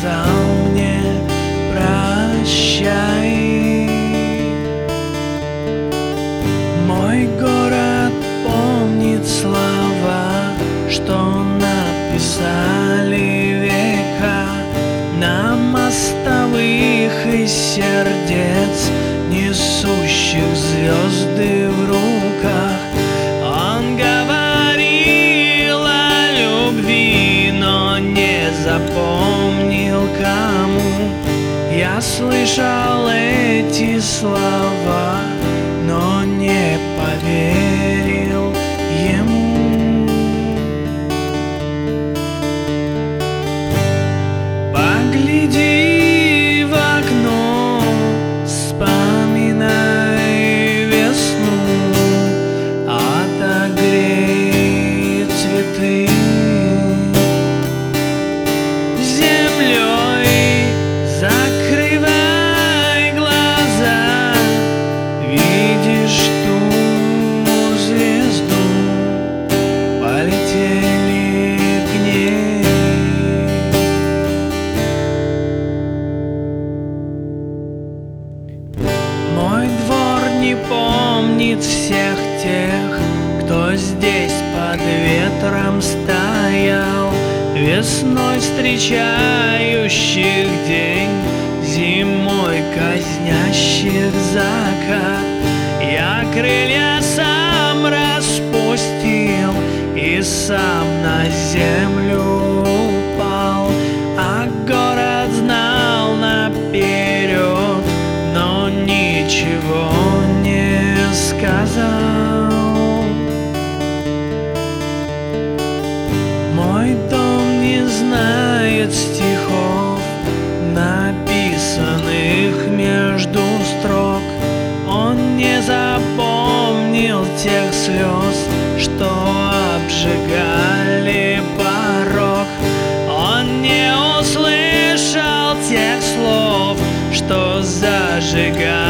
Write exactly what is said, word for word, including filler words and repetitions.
сказал мне прощай. Мой город помнит слова, что написали века на мостовых из сердец, несущих звезды в руках. Он говорил о любви, но не запомнил кому. Я слышал эти слова, но не поверил ему. Погляди в окно, вспоминай весну, отогрей цветы землей, закрывай глаза, видишь ту звезду, полетели к ней. Мой двор не помнит всех тех, кто здесь под ветром стоял, весной встречающих день, зимой казнящих закат. Я крылья сам распустил и сам на землю упал, а город знал наперед, но ничего не сказал. Мой дом не знает стихов, написанных между строк. Он не запомнил тех слез, что обжигали порог. Он не услышал тех слов, что зажигали